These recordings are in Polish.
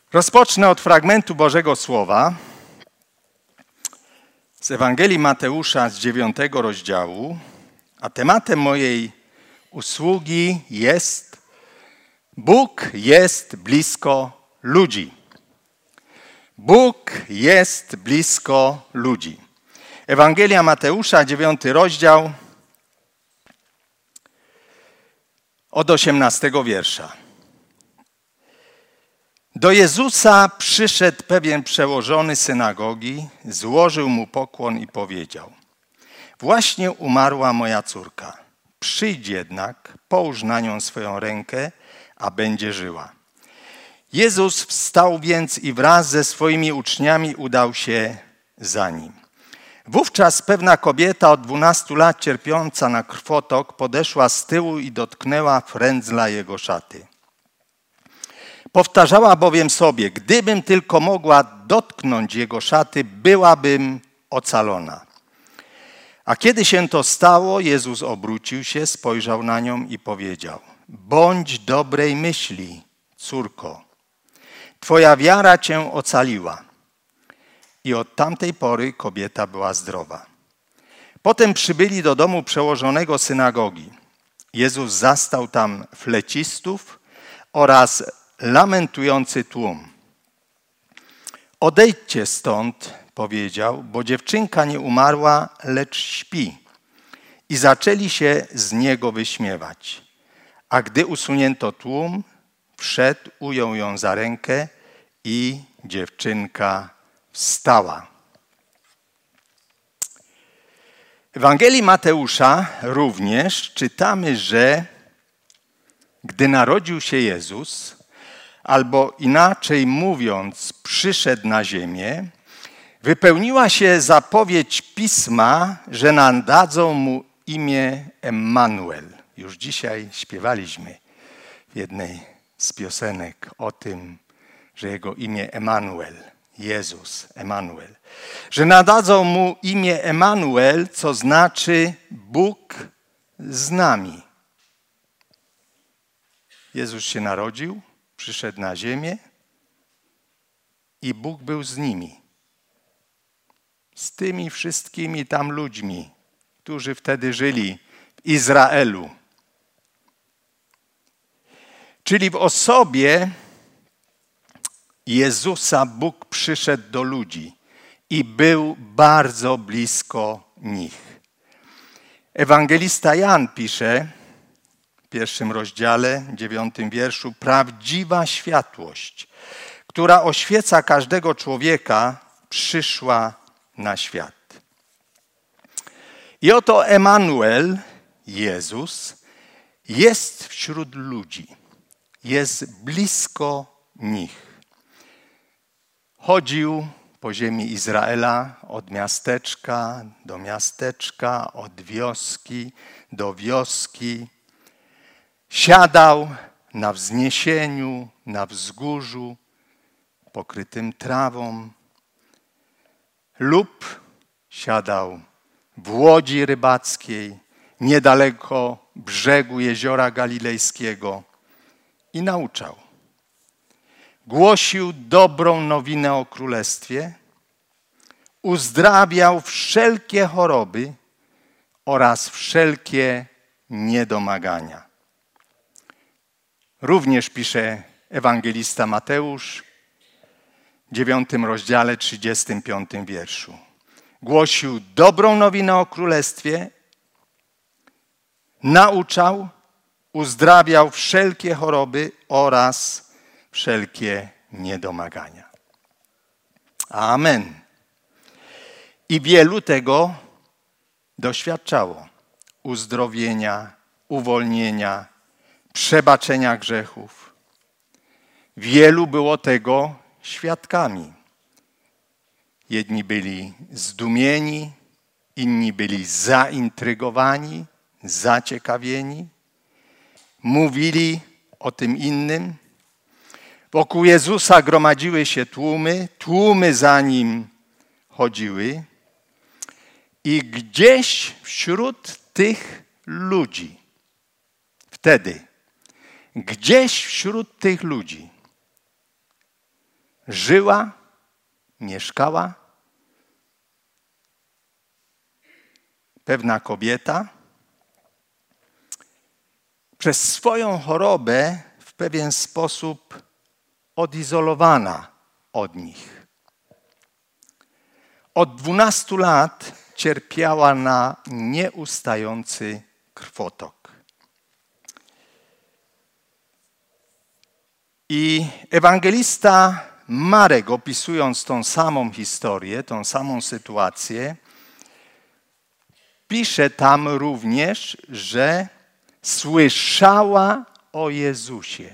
Rozpocznę od fragmentu Bożego Słowa z Ewangelii Mateusza z 9 rozdziału, a tematem mojej usługi jest Bóg jest blisko ludzi. Bóg jest blisko ludzi. Ewangelia Mateusza, 9 rozdział, od 18 wiersza. Do Jezusa przyszedł pewien przełożony synagogi, złożył mu pokłon i powiedział: właśnie umarła moja córka, przyjdź jednak, połóż na nią swoją rękę, a będzie żyła. Jezus wstał więc i wraz ze swoimi uczniami udał się za nim. Wówczas pewna kobieta od 12 lat cierpiąca na krwotok podeszła z tyłu i dotknęła frędzla jego szaty. Powtarzała bowiem sobie: gdybym tylko mogła dotknąć jego szaty, byłabym ocalona. A kiedy się to stało, Jezus obrócił się, spojrzał na nią i powiedział: bądź dobrej myśli, córko, twoja wiara cię ocaliła. I od tamtej pory kobieta była zdrowa. Potem przybyli do domu przełożonego synagogi. Jezus zastał tam flecistów oraz lamentujący tłum. Odejdźcie stąd, powiedział, bo dziewczynka nie umarła, lecz śpi. I zaczęli się z niego wyśmiewać. A gdy usunięto tłum, wszedł, ujął ją za rękę i dziewczynka wstała. W Ewangelii Mateusza również czytamy, że gdy narodził się Jezus, albo inaczej mówiąc, przyszedł na ziemię, wypełniła się zapowiedź Pisma, że nadadzą mu imię Emmanuel. Już dzisiaj śpiewaliśmy w jednej z piosenek o tym, że jego imię Emmanuel, Jezus, Emmanuel. Że nadadzą mu imię Emmanuel, co znaczy Bóg z nami. Jezus się narodził, przyszedł na ziemię i Bóg był z nimi. Z tymi wszystkimi tam ludźmi, którzy wtedy żyli w Izraelu. Czyli w osobie Jezusa Bóg przyszedł do ludzi i był bardzo blisko nich. Ewangelista Jan pisze w 1 rozdziale, 9 wierszu: prawdziwa światłość, która oświeca każdego człowieka, przyszła na świat. I oto Emmanuel, Jezus, jest wśród ludzi. Jest blisko nich. Chodził po ziemi Izraela od miasteczka do miasteczka, od wioski do wioski. Siadał na wzniesieniu, na wzgórzu pokrytym trawą lub siadał w łodzi rybackiej niedaleko brzegu jeziora Galilejskiego i nauczał. Głosił dobrą nowinę o Królestwie, uzdrawiał wszelkie choroby oraz wszelkie niedomagania. Również pisze ewangelista Mateusz w 9 rozdziale, 35 wierszu. Głosił dobrą nowinę o Królestwie, nauczał, uzdrawiał wszelkie choroby oraz wszelkie niedomagania. Amen. I wielu tego doświadczało. Uzdrowienia, uwolnienia, przebaczenia grzechów. Wielu było tego świadkami. Jedni byli zdumieni, inni byli zaintrygowani, zaciekawieni. Mówili o tym innym. Wokół Jezusa gromadziły się tłumy za Nim chodziły. I gdzieś wśród tych ludzi, wtedy, gdzieś wśród tych ludzi żyła, mieszkała pewna kobieta, przez swoją chorobę w pewien sposób odizolowana od nich. Od 12 lat cierpiała na nieustający krwotok. I ewangelista Marek, opisując tą samą historię, tą samą sytuację, pisze tam również, że słyszała o Jezusie.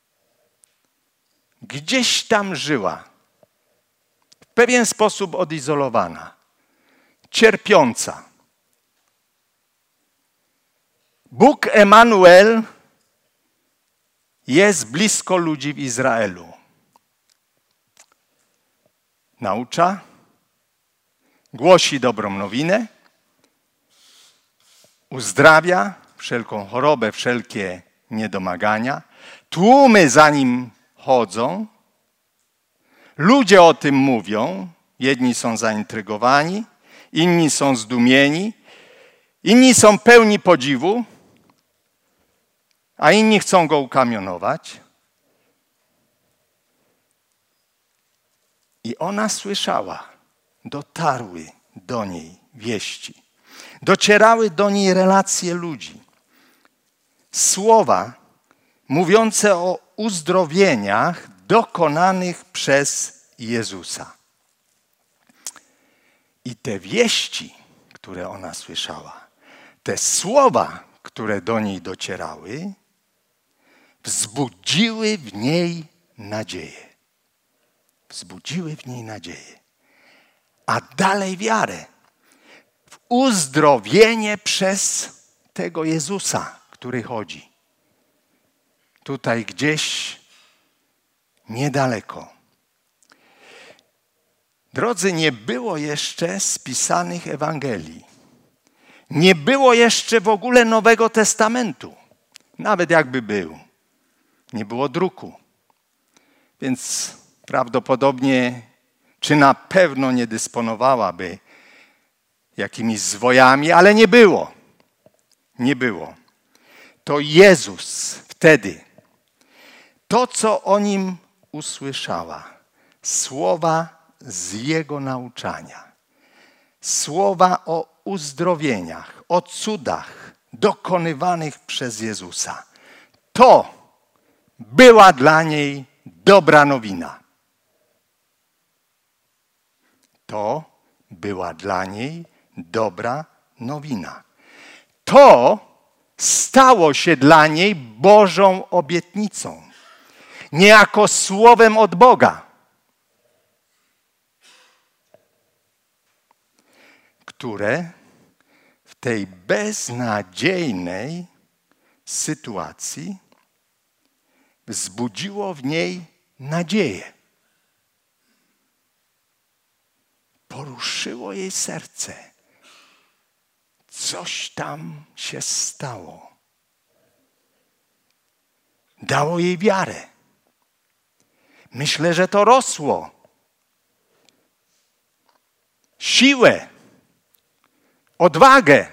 Gdzieś tam żyła, w pewien sposób odizolowana, cierpiąca. Bóg Emanuel jest blisko ludzi w Izraelu. Naucza, głosi dobrą nowinę, uzdrawia wszelką chorobę, wszelkie niedomagania. Tłumy za nim chodzą. Ludzie o tym mówią. Jedni są zaintrygowani, inni są zdumieni, inni są pełni podziwu, a inni chcą go ukamionować. I ona słyszała, dotarły do niej wieści. Docierały do niej relacje ludzi. Słowa mówiące o uzdrowieniach dokonanych przez Jezusa. I te wieści, które ona słyszała, te słowa, które do niej docierały, wzbudziły w niej nadzieję. Wzbudziły w niej nadzieję. A dalej wiarę w uzdrowienie przez tego Jezusa, który chodzi. Tutaj gdzieś niedaleko. Drodzy, nie było jeszcze spisanych Ewangelii. Nie było jeszcze w ogóle Nowego Testamentu. Nawet jakby był. Nie było druku. Więc prawdopodobnie, czy na pewno nie dysponowałaby jakimiś zwojami, ale nie było. Nie było. To Jezus wtedy, to co o Nim usłyszała, słowa z Jego nauczania, słowa o uzdrowieniach, o cudach dokonywanych przez Jezusa, to była dla niej dobra nowina. To była dla niej dobra nowina. To stało się dla niej Bożą obietnicą, niejako słowem od Boga, które w tej beznadziejnej sytuacji wzbudziło w niej nadzieję. Poruszyło jej serce. Coś tam się stało. Dało jej wiarę. Myślę, że to rosło. Siłę. Odwagę.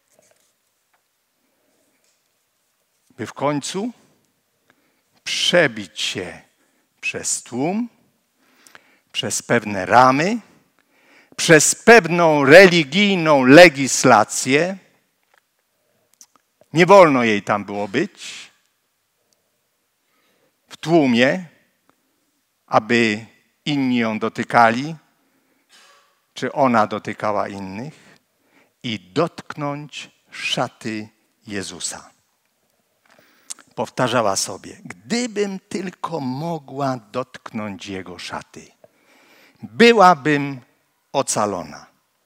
By w końcu przebić się przez tłum, przez pewne ramy, przez pewną religijną legislację. Nie wolno jej tam było być w tłumie, aby inni ją dotykali, czy ona dotykała innych, i dotknąć szaty Jezusa. Powtarzała sobie, gdybym tylko mogła dotknąć Jego szaty, byłabym ocalona.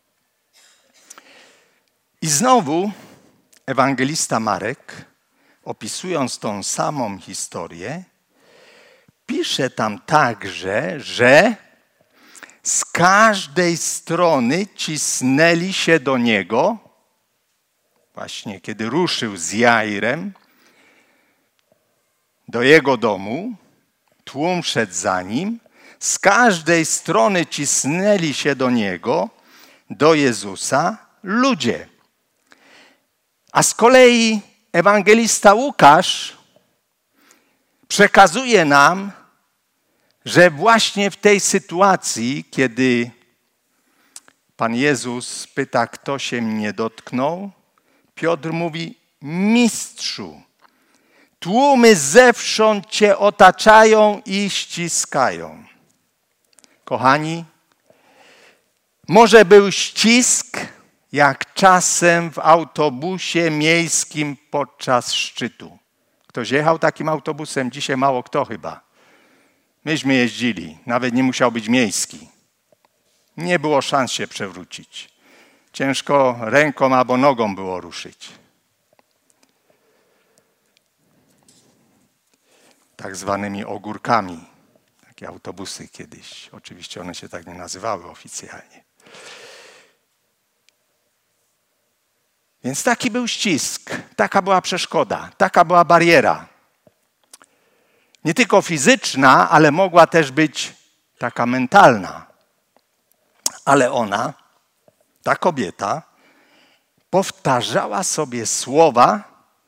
I znowu ewangelista Marek, opisując tą samą historię, pisze tam także, że z każdej strony cisnęli się do Niego, właśnie kiedy ruszył z Jairem do jego domu, tłum szedł za Nim, Z każdej strony cisnęli się do Niego, do Jezusa, ludzie. A z kolei ewangelista Łukasz przekazuje nam, że właśnie w tej sytuacji, kiedy Pan Jezus pyta, kto się mnie dotknął, Piotr mówi, Mistrzu, tłumy zewsząd Cię otaczają i ściskają. Kochani, może był ścisk, jak czasem w autobusie miejskim podczas szczytu. Ktoś jechał takim autobusem? Dzisiaj mało kto chyba. Myśmy jeździli, nawet nie musiał być miejski. Nie było szans się przewrócić. Ciężko ręką albo nogą było ruszyć. Tak zwanymi ogórkami. Takie autobusy kiedyś. Oczywiście one się tak nie nazywały oficjalnie. Więc taki był ścisk, taka była przeszkoda, taka była bariera. Nie tylko fizyczna, ale mogła też być taka mentalna. Ale ona, ta powtarzała sobie słowa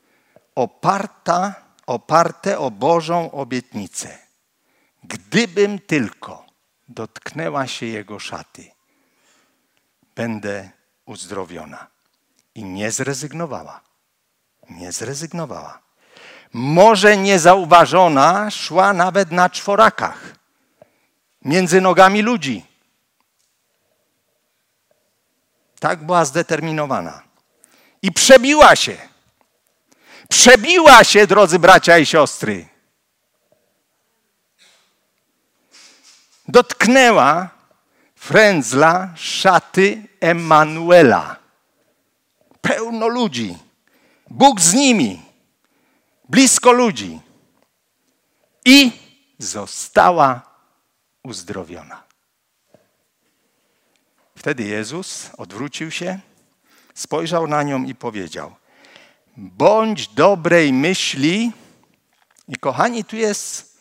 oparte o Bożą obietnicę. Gdybym tylko dotknęła się Jego szaty, będę uzdrowiona. I nie zrezygnowała. Nie zrezygnowała. Może niezauważona szła nawet na czworakach, między nogami ludzi. Tak była zdeterminowana. I przebiła się. Przebiła się, drodzy bracia i siostry. Dotknęła frędzla szaty Emanuela. Pełno ludzi. Bóg z nimi. Blisko ludzi. I została uzdrowiona. Wtedy Jezus odwrócił się, spojrzał na nią i powiedział: bądź dobrej myśli. I kochani, tu jest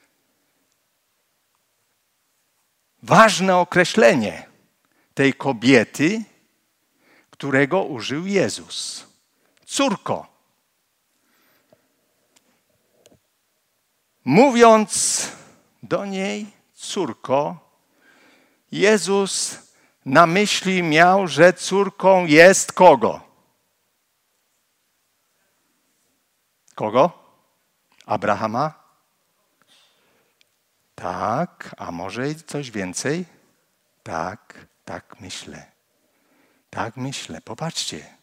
ważne określenie tej kobiety, którego użył Jezus. Córko. Mówiąc do niej, córko, Jezus na myśli miał, że córką jest kogo? Kogo? Abrahama? Tak, a może i coś więcej? Tak myślę. Tak myślę, popatrzcie.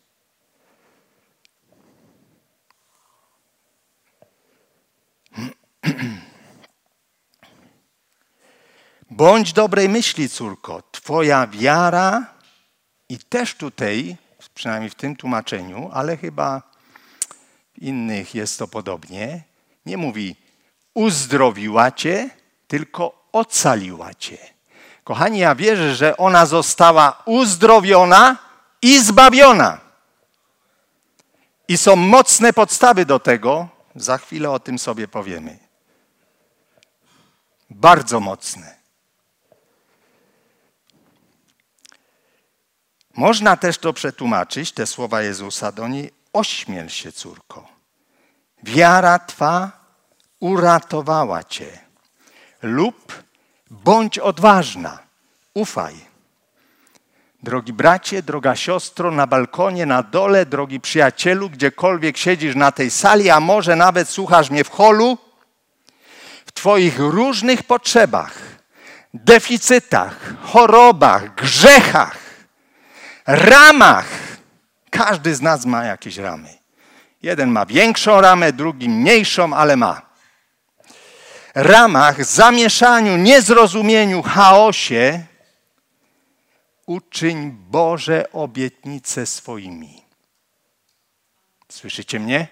Bądź dobrej myśli, córko, twoja wiara, i też tutaj, przynajmniej w tym tłumaczeniu, ale chyba w innych jest to podobnie, nie mówi uzdrowiła cię, tylko ocaliła cię. Kochani, ja wierzę, że ona została uzdrowiona i zbawiona. I są mocne podstawy do tego, za chwilę o tym sobie powiemy. Bardzo mocne. Można też to przetłumaczyć, te słowa Jezusa do niej: ośmiel się, córko. Wiara twa uratowała cię. Lub bądź odważna, ufaj. Drogi bracie, droga siostro, na balkonie, na dole, drogi przyjacielu, gdziekolwiek siedzisz na tej sali, a może nawet słuchasz mnie w holu, w twoich różnych potrzebach, deficytach, chorobach, grzechach, ramach. Każdy z nas ma jakieś ramy. Jeden ma większą ramę, drugi mniejszą, ale ma. Ramach, zamieszaniu, niezrozumieniu, chaosie uczyń Boże obietnice swoimi. Słyszycie mnie?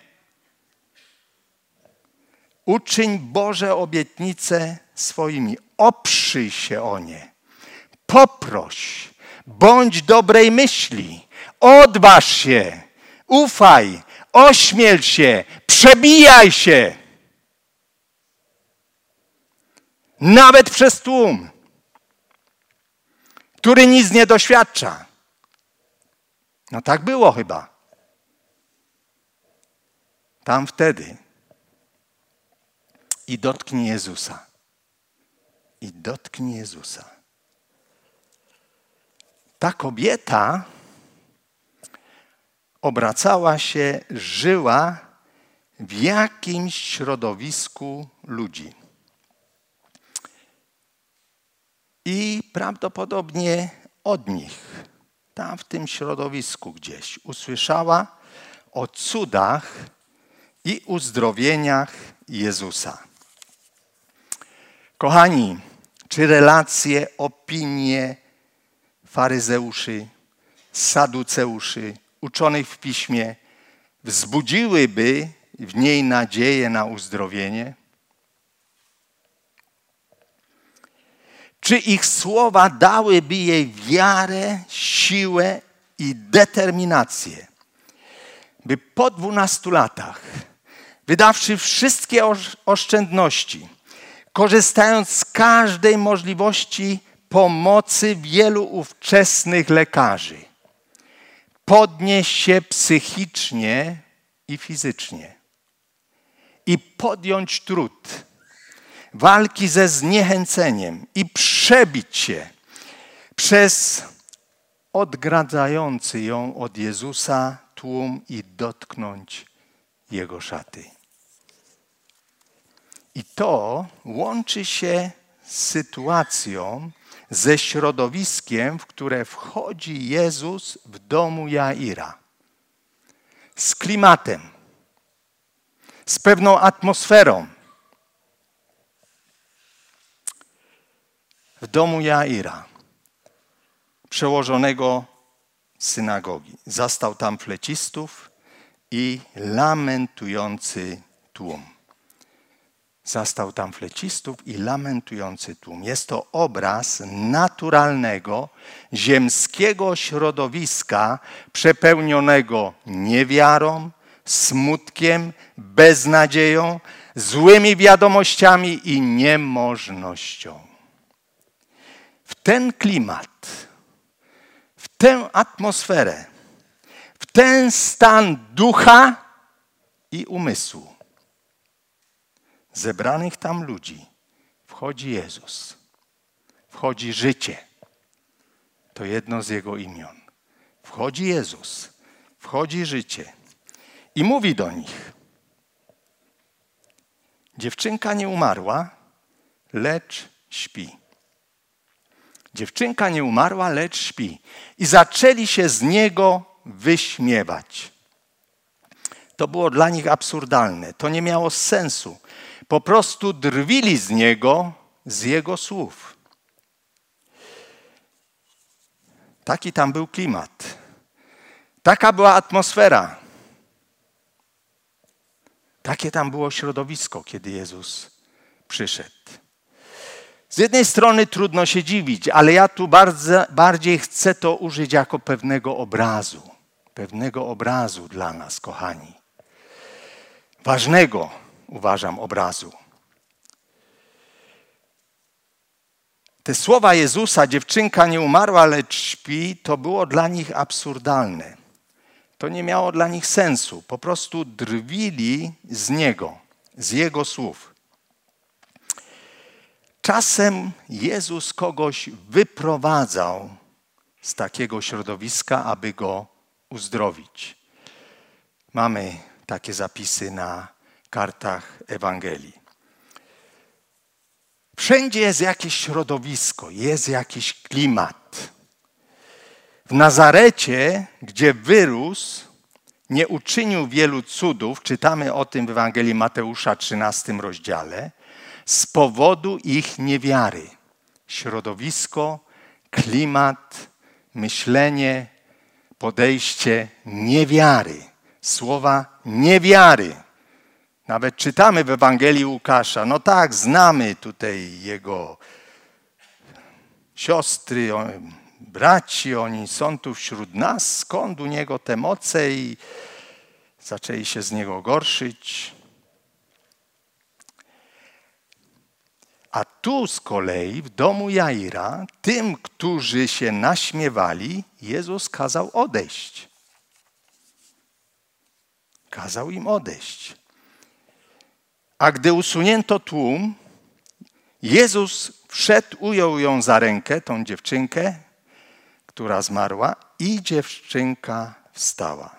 Uczyń Boże obietnice swoimi. Oprzyj się o nie. Poproś. Bądź dobrej myśli. Odważ się. Ufaj. Ośmiel się. Przebijaj się. Nawet przez tłum, który nic nie doświadcza. No tak było chyba. Tam wtedy. I dotknij Jezusa. I dotknij Jezusa. Ta kobieta obracała się, żyła w jakimś środowisku ludzi. I prawdopodobnie od nich, tam w tym środowisku gdzieś, usłyszała o cudach i uzdrowieniach Jezusa. Kochani, czy relacje, opinie faryzeuszy, saduceuszy, uczonych w piśmie wzbudziłyby w niej nadzieję na uzdrowienie? Czy ich słowa dałyby jej wiarę, siłę i determinację, by po 12 latach, wydawszy wszystkie oszczędności, korzystając z każdej możliwości pomocy wielu ówczesnych lekarzy, podnieść się psychicznie i fizycznie i podjąć trud walki ze zniechęceniem i przebić się przez odgradzający ją od Jezusa tłum i dotknąć Jego szaty. I to łączy się z sytuacją, ze środowiskiem, w które wchodzi Jezus w domu Jaira. Z klimatem, z pewną atmosferą. W domu Jaira, przełożonego synagogi. Zastał tam flecistów i lamentujący tłum. Zastał tam flecistów i lamentujący tłum. Jest to obraz naturalnego, ziemskiego środowiska przepełnionego niewiarą, smutkiem, beznadzieją, złymi wiadomościami i niemożnością. W ten klimat, w tę atmosferę, w ten stan ducha i umysłu zebranych tam ludzi wchodzi Jezus. Wchodzi życie. To jedno z Jego imion. Wchodzi Jezus. Wchodzi życie. I mówi do nich: dziewczynka nie umarła, lecz śpi. Dziewczynka nie umarła, lecz śpi. I zaczęli się z Niego wyśmiewać. To było dla nich absurdalne. To nie miało sensu. Po prostu drwili z Niego, z Jego słów. Taki tam był klimat. Taka była atmosfera. Takie tam było środowisko, kiedy Jezus przyszedł. Z jednej strony trudno się dziwić, ale ja tu bardziej chcę to użyć jako pewnego obrazu dla nas, kochani. Ważnego, uważam, obrazu. Te słowa Jezusa, dziewczynka nie umarła, lecz śpi, to było dla nich absurdalne. To nie miało dla nich sensu. Po prostu drwili z Niego, z Jego słów. Czasem Jezus kogoś wyprowadzał z takiego środowiska, aby go uzdrowić. Mamy takie zapisy na kartach Ewangelii. Wszędzie jest jakieś środowisko, jest jakiś klimat. W Nazarecie, gdzie wyrósł, nie uczynił wielu cudów, czytamy o tym w Ewangelii Mateusza, 13 rozdziale, z powodu ich niewiary. Środowisko, klimat, myślenie, podejście niewiary. Słowa niewiary. Nawet czytamy w Ewangelii Łukasza. No tak, znamy tutaj jego siostry, braci, oni są tu wśród nas. Skąd u niego te moce? I zaczęli się z niego gorszyć. A tu z kolei w domu Jaira, tym, którzy się naśmiewali, Jezus kazał odejść. Kazał im odejść. A gdy usunięto tłum, Jezus wszedł, ujął ją za rękę, tą dziewczynkę, która zmarła, i dziewczynka wstała.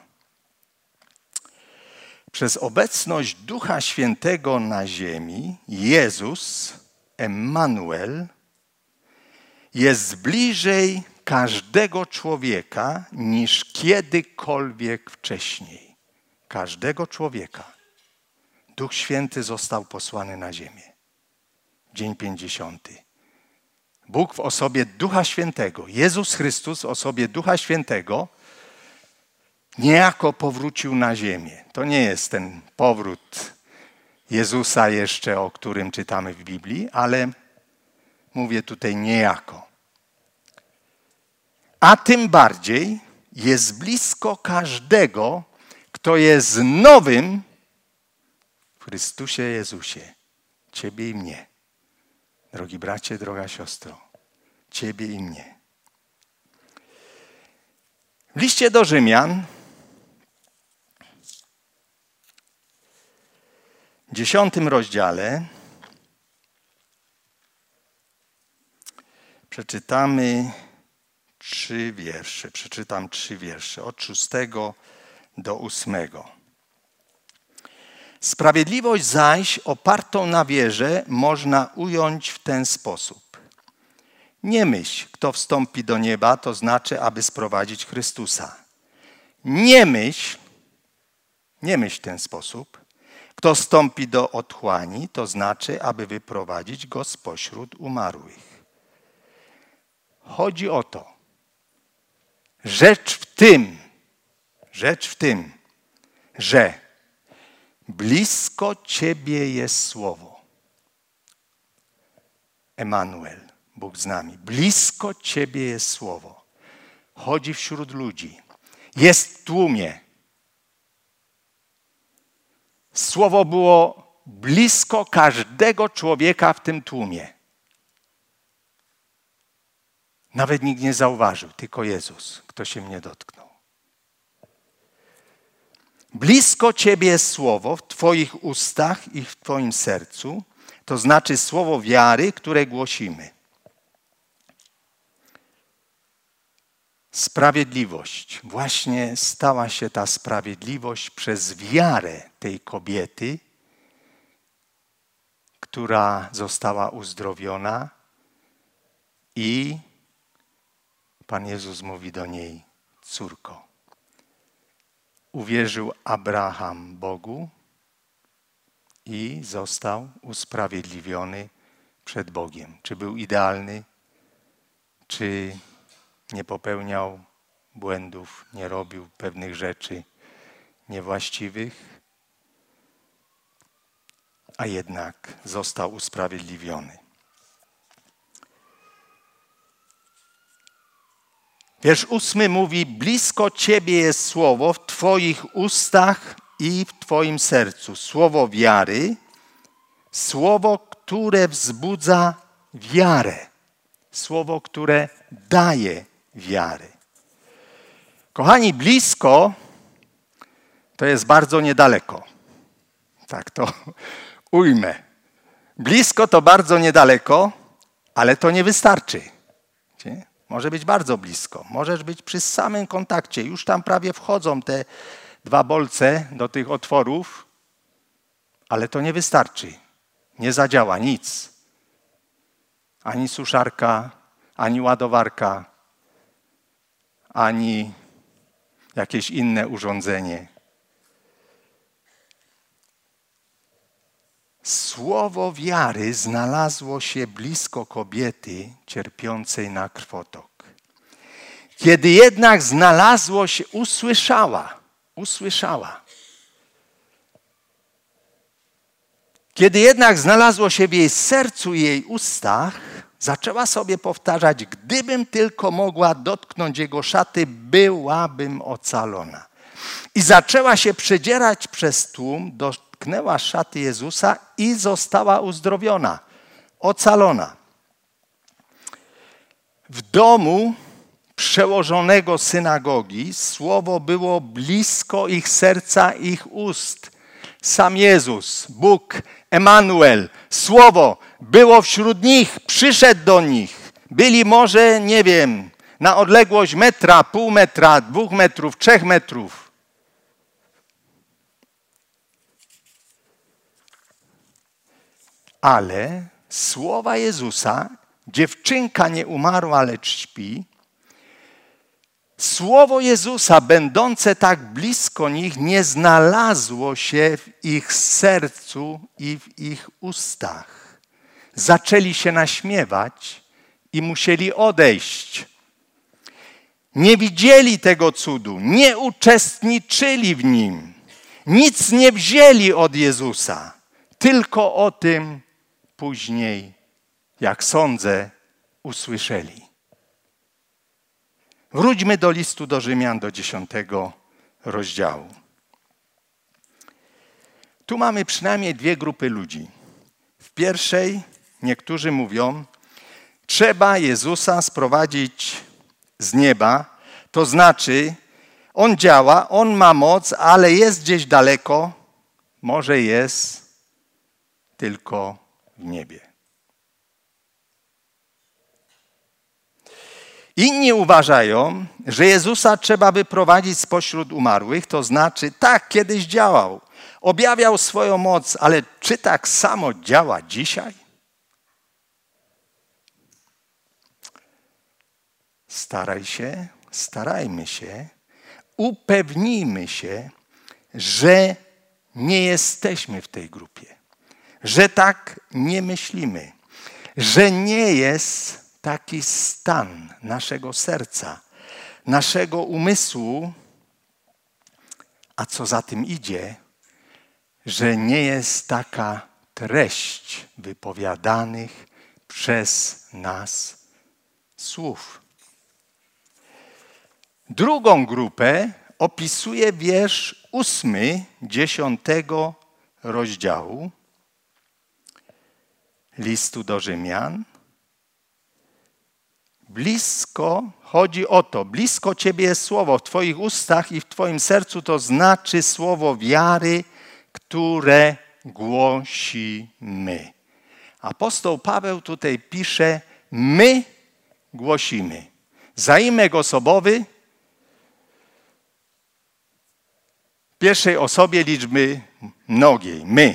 Przez obecność Ducha Świętego na ziemi Jezus, Emmanuel, jest bliżej każdego człowieka niż kiedykolwiek wcześniej. Każdego człowieka. Duch Święty został posłany na ziemię. Dzień 50. Bóg w osobie Ducha Świętego, Jezus Chrystus w osobie Ducha Świętego niejako powrócił na ziemię. To nie jest ten powrót Jezusa jeszcze, o którym czytamy w Biblii, ale mówię tutaj niejako. A tym bardziej jest blisko każdego, kto jest nowym w Chrystusie Jezusie. Ciebie i mnie. Drogi bracie, droga siostro. Ciebie i mnie. W liście do Rzymian, 10 rozdziale, przeczytamy 3 wiersze. Przeczytam 3 wiersze, od 6 do 8. Sprawiedliwość zaś opartą na wierze można ująć w ten sposób. Nie myśl, kto wstąpi do nieba, to znaczy, aby sprowadzić Chrystusa. Nie myśl w ten sposób. Kto wstąpi do otchłani, to znaczy, aby wyprowadzić go spośród umarłych. Chodzi o to. Rzecz w tym, że blisko Ciebie jest Słowo. Emmanuel, Bóg z nami. Blisko Ciebie jest Słowo. Chodzi wśród ludzi. Jest w tłumie. Słowo było blisko każdego człowieka w tym tłumie. Nawet nikt nie zauważył, tylko Jezus, kto się mnie dotknął. Blisko Ciebie jest Słowo w Twoich ustach i w Twoim sercu, to znaczy słowo wiary, które głosimy. Sprawiedliwość. Właśnie stała się ta sprawiedliwość przez wiarę tej kobiety, która została uzdrowiona i Pan Jezus mówi do niej: córko. Uwierzył Abraham Bogu i został usprawiedliwiony przed Bogiem. Czy był idealny, czy nie popełniał błędów, nie robił pewnych rzeczy niewłaściwych, a jednak został usprawiedliwiony. Wiersz 8 mówi: blisko Ciebie jest słowo w Twoich ustach i w Twoim sercu. Słowo wiary, słowo, które wzbudza wiarę. Słowo, które daje wiarę. Kochani, blisko to jest bardzo niedaleko. Tak to ujmę. Blisko to bardzo niedaleko, ale to nie wystarczy. Może być bardzo blisko. Możesz być przy samym kontakcie. Już tam prawie wchodzą te 2 bolce do tych otworów, ale to nie wystarczy. Nie zadziała nic. Ani suszarka, ani ładowarka, ani jakieś inne urządzenie. Słowo wiary znalazło się blisko kobiety cierpiącej na krwotok. Kiedy jednak znalazło się, usłyszała. Kiedy jednak znalazło się w jej sercu i jej ustach, zaczęła sobie powtarzać: gdybym tylko mogła dotknąć Jego szaty, byłabym ocalona. I zaczęła się przedzierać przez tłum, dotknęła szaty Jezusa i została uzdrowiona. ocalona. W domu przełożonego synagogi słowo było blisko ich serca, ich ust. Sam Jezus, Bóg, Emanuel, słowo było wśród nich, przyszedł do nich. Byli może, nie wiem, na odległość metra, pół metra, 2 metrów, 3 metrów. Ale słowa Jezusa, dziewczynka nie umarła, lecz śpi, słowo Jezusa, będące tak blisko nich, nie znalazło się w ich sercu i w ich ustach. Zaczęli się naśmiewać i musieli odejść. Nie widzieli tego cudu, nie uczestniczyli w nim, nic nie wzięli od Jezusa, tylko o tym później, jak sądzę, usłyszeli. Wróćmy do listu do Rzymian, do 10 rozdziału. Tu mamy przynajmniej 2 grupy ludzi. W pierwszej niektórzy mówią, trzeba Jezusa sprowadzić z nieba, to znaczy On działa, On ma moc, ale jest gdzieś daleko, może jest tylko w niebie. Inni uważają, że Jezusa trzeba wyprowadzić spośród umarłych, to znaczy tak, kiedyś działał, objawiał swoją moc, ale czy tak samo działa dzisiaj? Starajmy się, upewnijmy się, że nie jesteśmy w tej grupie, że tak nie myślimy, że nie jest taki stan naszego serca, naszego umysłu, a co za tym idzie, że nie jest taka treść wypowiadanych przez nas słów. Drugą grupę opisuje wiersz 8, 10 rozdziału listu do Rzymian. Chodzi o to, blisko Ciebie jest słowo w Twoich ustach i w Twoim sercu, to znaczy słowo wiary, które głosimy. Apostoł Paweł tutaj pisze, my głosimy. Zaimek osobowy, w pierwszej osobie liczby mnogiej, my.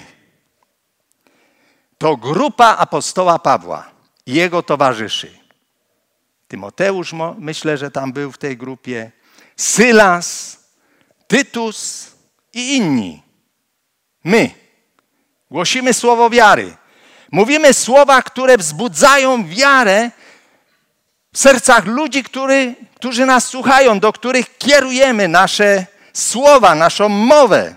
To grupa apostoła Pawła i jego towarzyszy. Tymoteusz, myślę, że tam był w tej grupie, Sylas, Tytus i inni. My głosimy słowo wiary. Mówimy słowa, które wzbudzają wiarę w sercach ludzi, którzy nas słuchają, do których kierujemy nasze słowa, naszą mowę.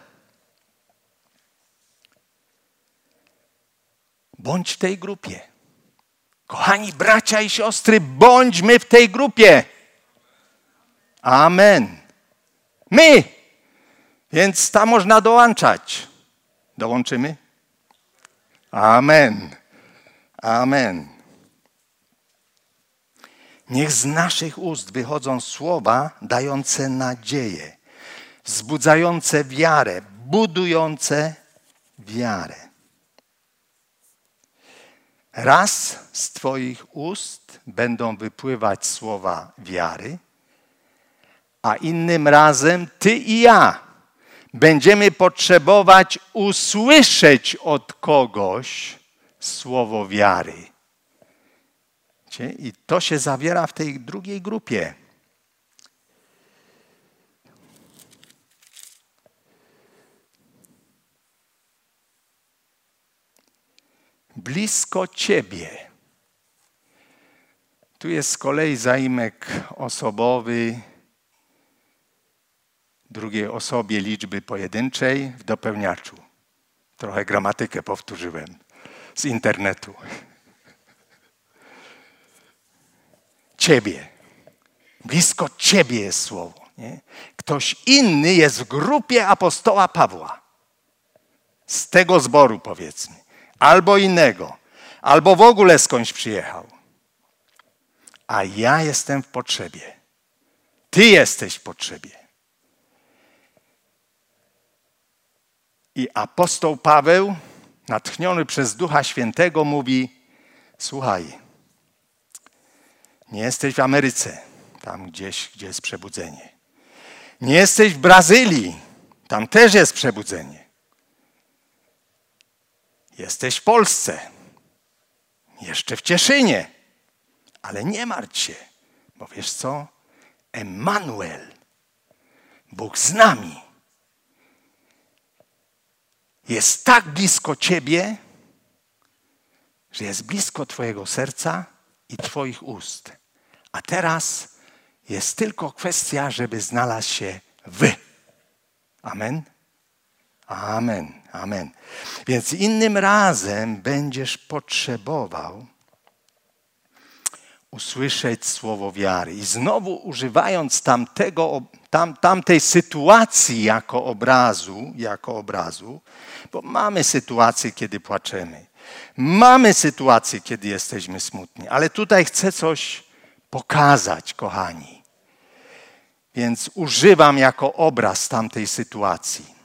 Bądź w tej grupie. Kochani bracia i siostry, bądźmy w tej grupie. Amen. My. Więc tam można dołączać. Dołączymy? Amen. Amen. Niech z naszych ust wychodzą słowa dające nadzieję, wzbudzające wiarę, budujące wiarę. Raz z Twoich ust będą wypływać słowa wiary, a innym razem Ty i ja będziemy potrzebować usłyszeć od kogoś słowo wiary. I to się zawiera w tej drugiej grupie. Blisko Ciebie. Tu jest z kolei zaimek osobowy, drugiej osobie liczby pojedynczej w dopełniaczu. Trochę gramatykę powtórzyłem z internetu. Ciebie. Blisko Ciebie jest słowo. Nie? Ktoś inny jest w grupie apostoła Pawła. Z tego zboru, powiedzmy. Albo innego. albo w ogóle skądś przyjechał. A ja jestem w potrzebie. Ty jesteś w potrzebie. I apostoł Paweł, natchniony przez Ducha Świętego, mówi: słuchaj, nie jesteś w Ameryce, tam gdzieś, gdzie jest przebudzenie. Nie jesteś w Brazylii, tam też jest przebudzenie. Jesteś w Polsce, jeszcze w Cieszynie, ale nie martw się, bo wiesz co? Emmanuel, Bóg z nami, jest tak blisko ciebie, że jest blisko twojego serca i twoich ust. A teraz jest tylko kwestia, żeby znalazł się wy. Amen? Amen, amen. Więc innym razem będziesz potrzebował usłyszeć słowo wiary. I znowu używając tamtej sytuacji jako obrazu, bo mamy sytuacje, kiedy płaczemy. Mamy sytuacje, kiedy jesteśmy smutni. Ale tutaj chcę coś pokazać, kochani. Więc używam jako obraz tamtej sytuacji.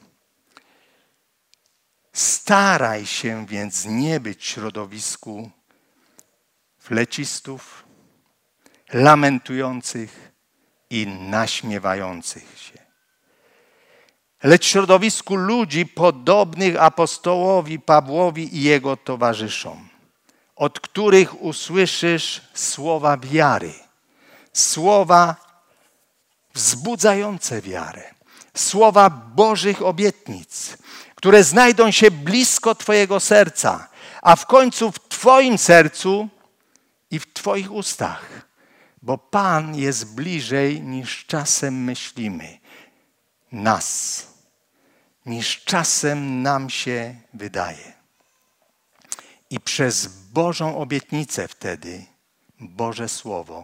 Staraj się więc nie być w środowisku flecistów, lamentujących i naśmiewających się, lecz w środowisku ludzi podobnych apostołowi Pawłowi i jego towarzyszom, od których usłyszysz słowa wiary, słowa wzbudzające wiarę, słowa Bożych obietnic, które znajdą się blisko twojego serca, a w końcu w twoim sercu i w twoich ustach, bo Pan jest bliżej niż czasem myślimy nas, niż czasem nam się wydaje. I przez Bożą obietnicę wtedy, Boże Słowo,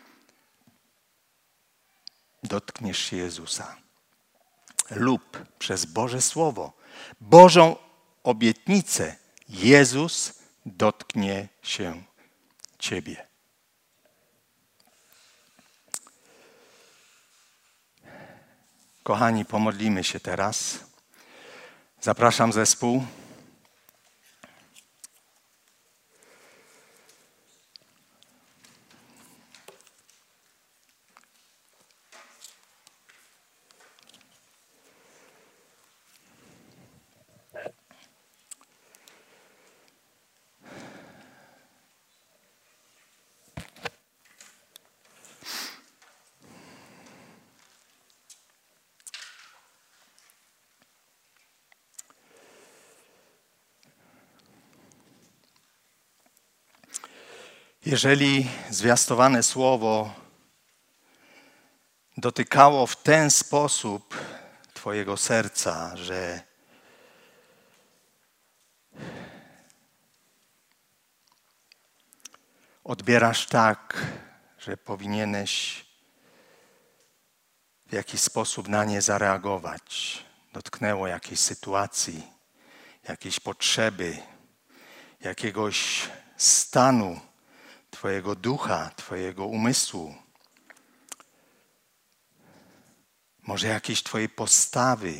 dotkniesz się Jezusa. Lub przez Boże Słowo, Bożą obietnicę, Jezus dotknie się ciebie. Kochani, pomodlimy się teraz. Zapraszam zespół. Jeżeli zwiastowane słowo dotykało w ten sposób twojego serca, że odbierasz tak, że powinieneś w jakiś sposób na nie zareagować, dotknęło jakiejś sytuacji, jakiejś potrzeby, jakiegoś stanu twojego ducha, twojego umysłu, może jakiejś twojej postawy,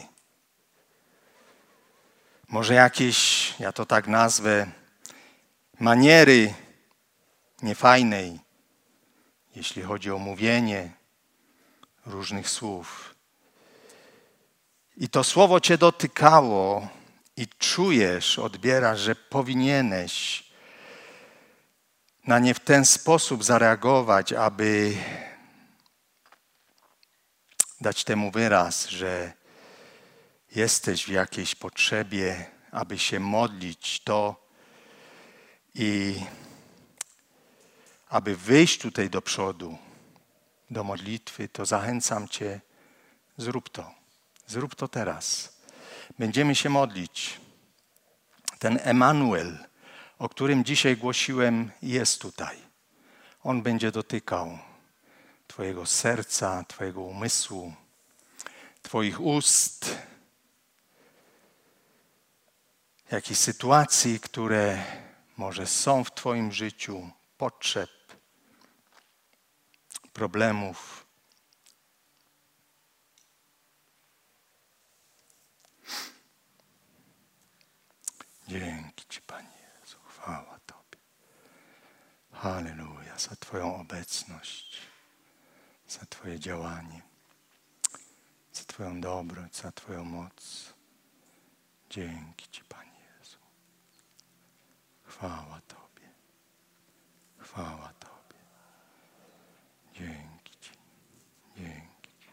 może jakieś, ja to tak nazwę, maniery niefajnej, jeśli chodzi o mówienie różnych słów. I to słowo cię dotykało i czujesz, odbierasz, że powinieneś na nie w ten sposób zareagować, aby dać temu wyraz, że jesteś w jakiejś potrzebie, aby się modlić to i aby wyjść tutaj do przodu, do modlitwy, to zachęcam cię, zrób to. Zrób to teraz. Będziemy się modlić. Ten Emmanuel, o którym dzisiaj głosiłem, jest tutaj. On będzie dotykał twojego serca, twojego umysłu, twoich ust, jakichś sytuacji, które może są w Twoim życiu potrzeb, problemów. Dzięki Ci, Panie Jezu, chwała Tobie. Halleluja, za Twoją obecność, za Twoje działanie, za Twoją dobroć, za Twoją moc. Dzięki Ci, Panie Jezu. Chwała Tobie. Chwała Tobie. Dzięki Ci. Dzięki Ci.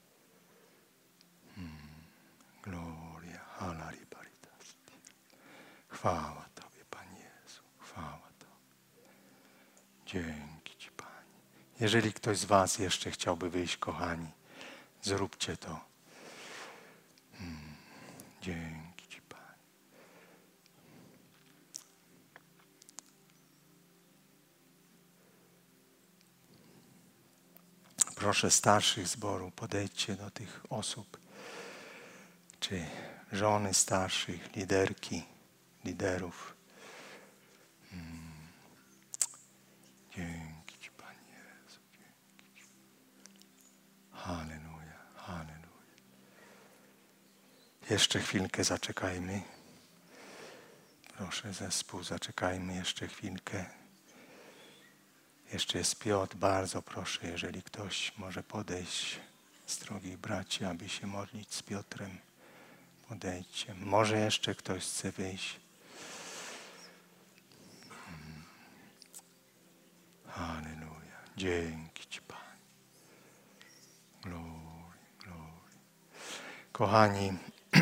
Gloria. Halari paritas. Chwała Tobie, Panie Jezu. Chwała Tobie. Dzięki Ci, Panie. Jeżeli ktoś z Was jeszcze chciałby wyjść, kochani, zróbcie to. Dzięki Ci, Panie. Proszę starszych zboru, podejdźcie do tych osób, czy żony starszych, liderki, liderów. Dzięki Ci, Panie Jezu. Dzięki Ci. Halleluja, halleluja. Jeszcze chwilkę zaczekajmy. Proszę zespół, zaczekajmy jeszcze chwilkę. Jeszcze jest Piotr, bardzo proszę, jeżeli ktoś może podejść z drogich braci, aby się modlić z Piotrem. Podejdźcie. Może jeszcze ktoś chce wyjść. Halleluja. Dzięki Ci, Panie. Glory, glory. Kochani,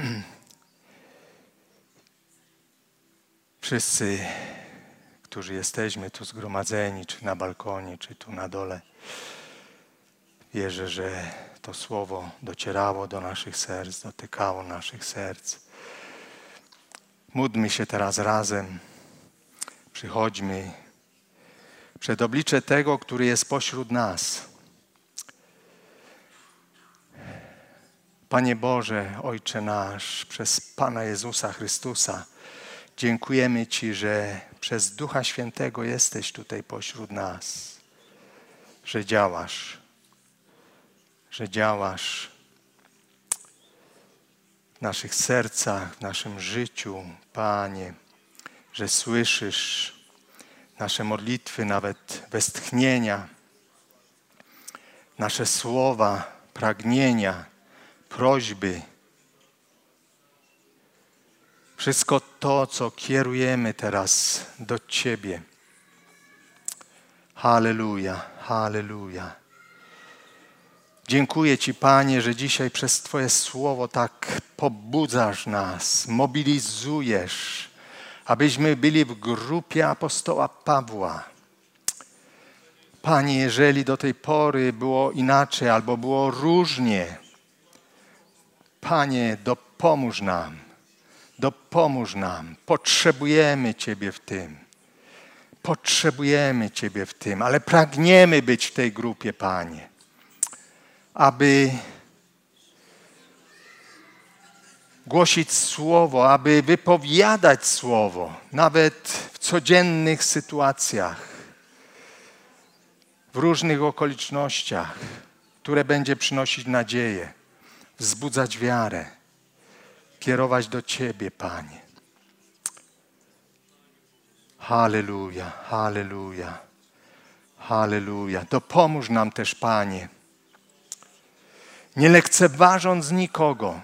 wszyscy, którzy jesteśmy tu zgromadzeni, czy na balkonie, czy tu na dole, wierzę, że to słowo docierało do naszych serc, dotykało naszych serc. Módlmy się teraz razem. Przychodźmy przed oblicze tego, który jest pośród nas. Panie Boże, Ojcze nasz, przez Pana Jezusa Chrystusa, dziękujemy Ci, że przez Ducha Świętego jesteś tutaj pośród nas, że działasz w naszych sercach, w naszym życiu, Panie, że słyszysz nasze modlitwy, nawet westchnienia, nasze słowa, pragnienia, prośby. Wszystko to, co kierujemy teraz do Ciebie. Halleluja, halleluja. Dziękuję Ci, Panie, że dzisiaj przez Twoje słowo tak pobudzasz nas, mobilizujesz, abyśmy byli w grupie apostoła Pawła. Panie, jeżeli do tej pory było inaczej albo było różnie, Panie, dopomóż nam. Potrzebujemy Ciebie w tym. Potrzebujemy Ciebie w tym, ale pragniemy być w tej grupie, Panie, aby głosić Słowo, aby wypowiadać Słowo, nawet w codziennych sytuacjach, w różnych okolicznościach, które będzie przynosić nadzieję, wzbudzać wiarę, kierować do Ciebie, Panie. Halleluja, halleluja, halleluja. Dopomóż nam też, Panie, nie lekceważąc nikogo,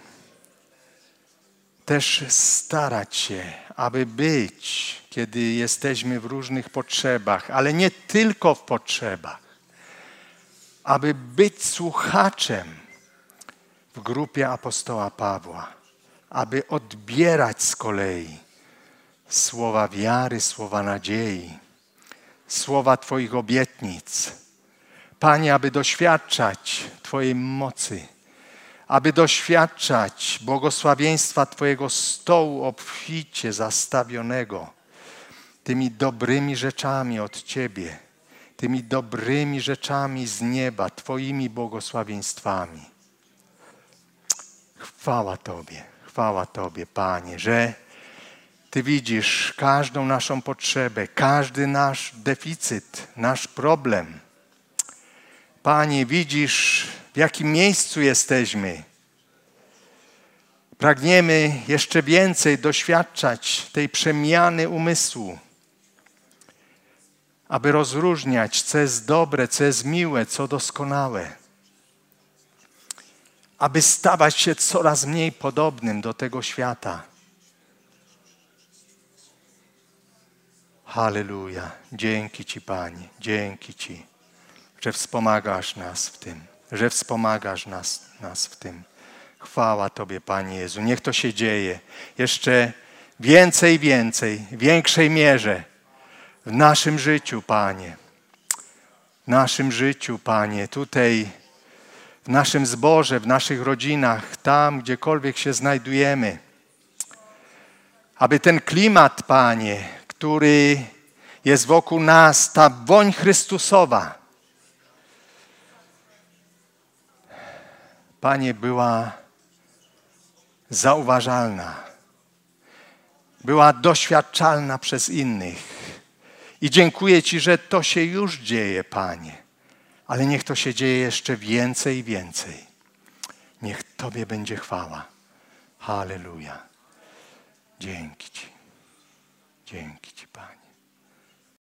też starać się, aby być, kiedy jesteśmy w różnych potrzebach, ale nie tylko w potrzebach, aby być słuchaczem w grupie apostoła Pawła, aby odbierać z kolei słowa wiary, słowa nadziei, słowa Twoich obietnic. Panie, aby doświadczać Twojej mocy, aby doświadczać błogosławieństwa Twojego stołu obficie zastawionego tymi dobrymi rzeczami od Ciebie, tymi dobrymi rzeczami z nieba, Twoimi błogosławieństwami. Chwała Tobie, Panie, że Ty widzisz każdą naszą potrzebę, każdy nasz deficyt, nasz problem. Panie, widzisz, w jakim miejscu jesteśmy. Pragniemy jeszcze więcej doświadczać tej przemiany umysłu, aby rozróżniać, co jest dobre, co jest miłe, co doskonałe. Aby stawać się coraz mniej podobnym do tego świata. Halleluja. Dzięki Ci, Panie. Dzięki Ci, że wspomagasz nas w tym. Że wspomagasz nas w tym. Chwała Tobie, Panie Jezu. Niech to się dzieje jeszcze więcej, w większej mierze w naszym życiu, Panie. W naszym życiu, Panie. Tutaj w naszym zborze, w naszych rodzinach, tam, gdziekolwiek się znajdujemy. Aby ten klimat, Panie, który jest wokół nas, ta woń Chrystusowa, Panie, była zauważalna, była doświadczalna przez innych. I dziękuję Ci, że to się już dzieje, Panie. Ale niech to się dzieje jeszcze więcej i więcej. Niech Tobie będzie chwała. Halleluja. Dzięki Ci. Dzięki Ci, Panie.